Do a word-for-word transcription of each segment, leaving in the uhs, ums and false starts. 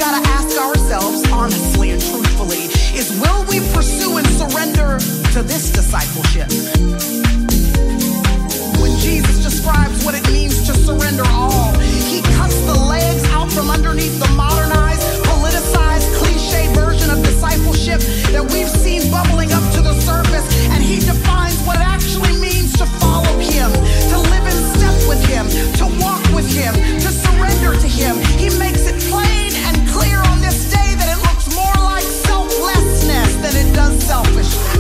got to ask ourselves honestly and truthfully is, will we pursue and surrender to this discipleship? When Jesus describes what it means to surrender all, he cuts the legs out from underneath the modernized, politicized, cliche version of discipleship that we've seen bubbling up to the surface, and he defines what it actually means to follow him, to live in step with him, to walk with him, to surrender to him. He makes it plain and clear on this day that it looks more like selflessness than it does selfishness.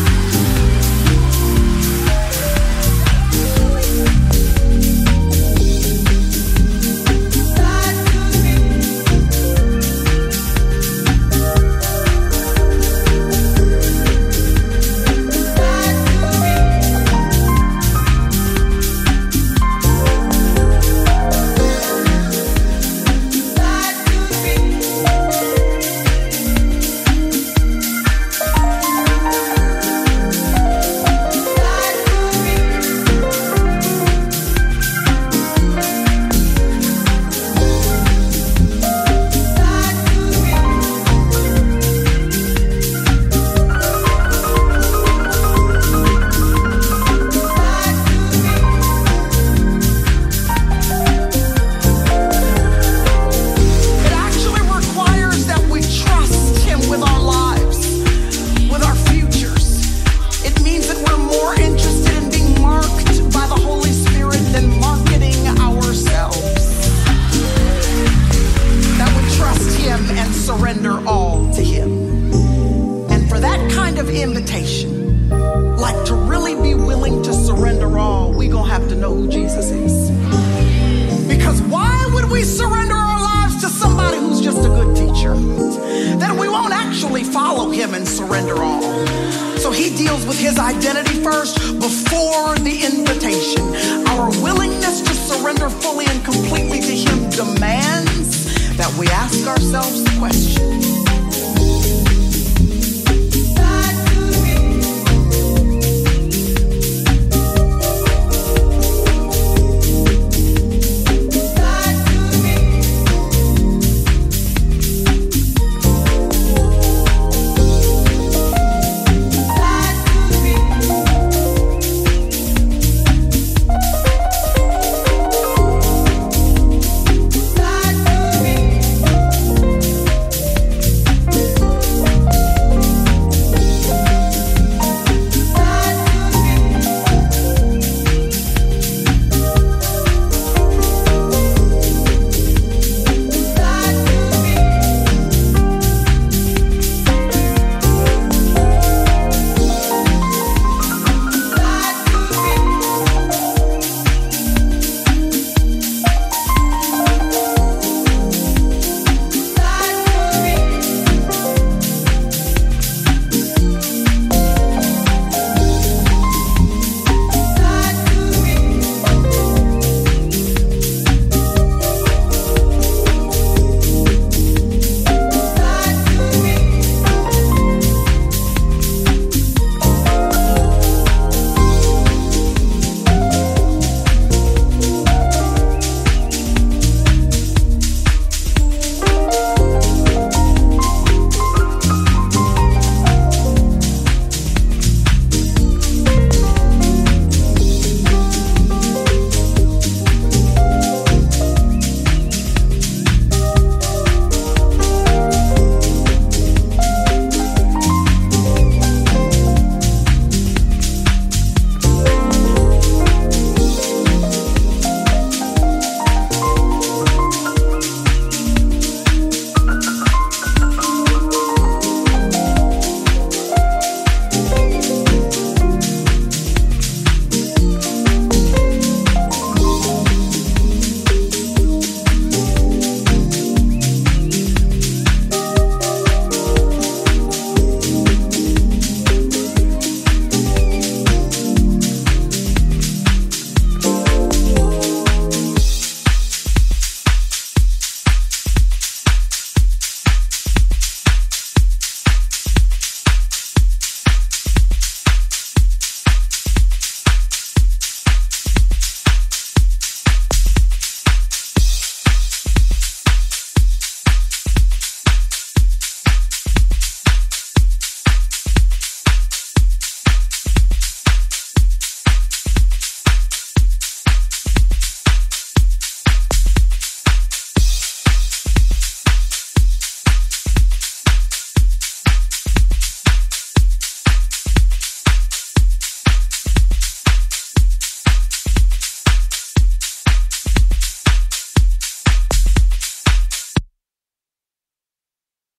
Follow him and surrender all. So he deals with his identity first before the invitation. Our willingness to surrender fully and completely to him demands that we ask ourselves the question,